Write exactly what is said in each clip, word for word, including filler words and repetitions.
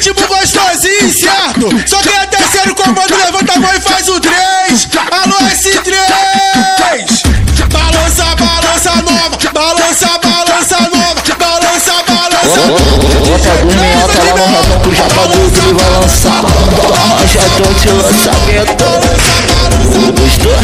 ritmo gostosinho, certo? Só quem é terceiro comando, levanta a mão e faz o três. Alô, S três. Balança, balança nova, balança, balança nova, balança, balança. Bota do meio, tá lá no ratão pro japa do que vai lançar. Rajadão de lançamento. Gostou?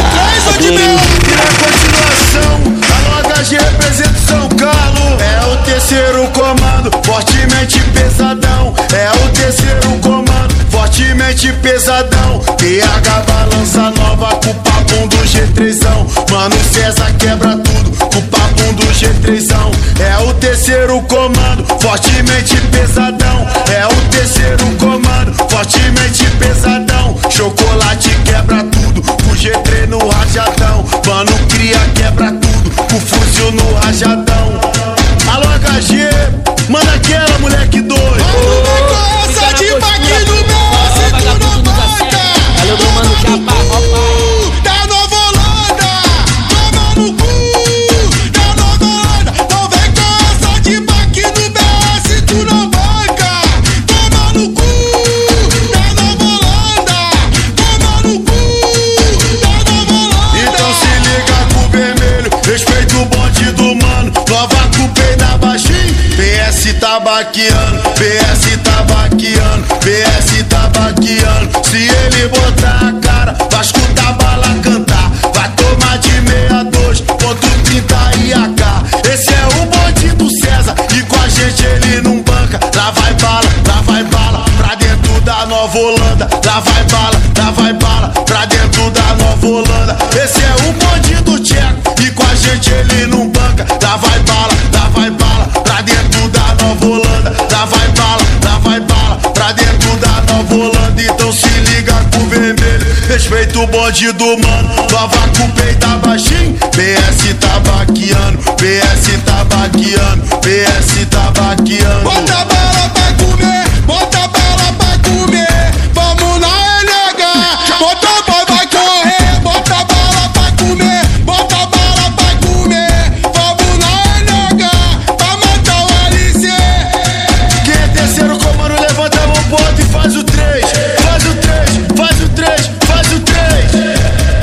E na continuação, a H G representa São Carlos. É o terceiro comando, fortemente pesadão. É o terceiro comando, fortemente pesadão. T H balança nova com o papum do G trêsão. Mano César quebra tudo com o papum do G trêsão. É o terceiro comando, fortemente pesadão. É o terceiro comando, fortemente pesadão. Chocolate quebra tudo com o G três no rajadão. Mano cria quebra tudo com o fuzil no rajadão. Alô H G, manda aquela moleque doido. Essa de baque no meu, se tu não banca. Valeu, meu mano Japa, papai. Da Nova Holanda, toma no cu. Da Nova Holanda, não vem com essa de baque no meu, se tu não banca. Toma no cu. Da Nova Holanda, toma no cu. Da Nova Holanda. Então se liga com o vermelho, respeita o bonde do mano. Nova cupê da baixinho, B S tá baqueando, B S tá baqueando, B S tá baqueando. Se ele botar a cara, vai escutar bala cantar. Vai tomar de meia dois, ponto trinta e A K. Esse é o bonde do César e com a gente ele não banca. Lá vai bala, lá vai bala, pra dentro da Nova Holanda. Lá vai bala, lá vai bala, pra dentro da Nova Holanda. Esse é o bonde do Tcheco e com a gente ele não banca. Lá vai bala, lá vai bala, pra dentro da Nova Holanda. Lá vai bala, lá vai bala, pra dentro da Nova Holanda. Então se liga com o vermelho, respeita o bonde do mano. Nova cupê da baixinho, B S tá baqueando, B S tá baqueando, B S tá baqueando. Bota bala pra comer, bota bala pra comer. Vamos na N H, bota bala vai correr. Bota bala pra comer, bota bala pra comer. Vamos na N H, pra matar o L C. Quem é terceiro comando, levanta a mão pro outro e faz o três. Faz o três, faz o três, faz o três.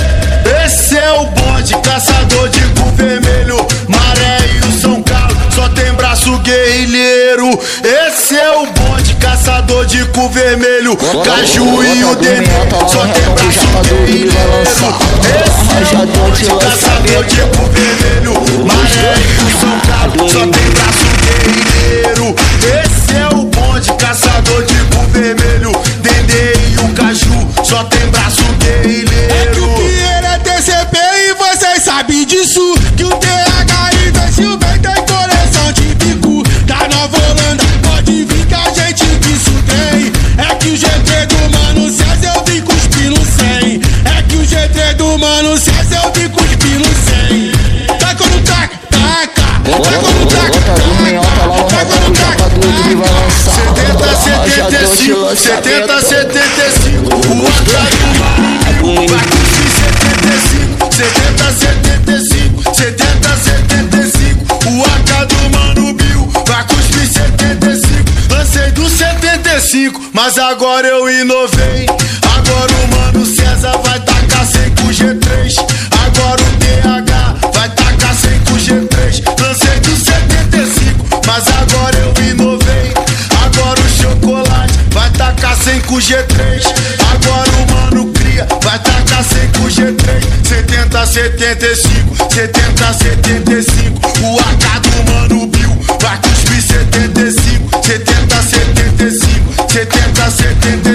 Esse é o bonde, caçador de cu vermelho, Maré e o São Carlos, só tem braço guerrilheiro. Esse é o bonde, caçador de cu vermelho, Caju e o Denê, só tem braço guerrilheiro. Esse é o bonde, caçador de cu vermelho, Maré e o São Carlos, só tem braço guerrilheiro. Esse é o bonde, caçador de cu vermelho, Denê e o Caju, só tem braço guerrilheiro. É que o Pierre é T C P e vocês sabem disso. Que o T H investiu bem, tem coleção de bico. Da Nova Holanda, pode vir que a gente disso tem. É que o G três do Mano César eu vim cuspindo cem. É que o G três do Mano César eu vim cuspindo cem. Taca no taca, taca. Taca no taca, taca. Taca no taca, taca. setenta, setenta e cinco, setenta, setenta e cinco. O H do Mano vai cuspir setenta e cinco. setenta, setenta e cinco, setenta, setenta e cinco. O H do Mano Bill vai cuspir setenta e cinco. Lancei do setenta e cinco, mas agora eu inovei. Agora o Mano César vai tacar cem com o G três. Agora o T H vai tacar cem com o G três. Lancei do setenta e cinco, mas agora eu inovei. Agora o Chocolate vai tacar cem com o G três. Agora o Mano Cria vai tacar cem com o G três. setenta, setenta e cinco, setenta, setenta e cinco. O H do Mano Bill vai cuspir setenta e cinco. setenta, setenta e cinco, setenta, setenta e cinco.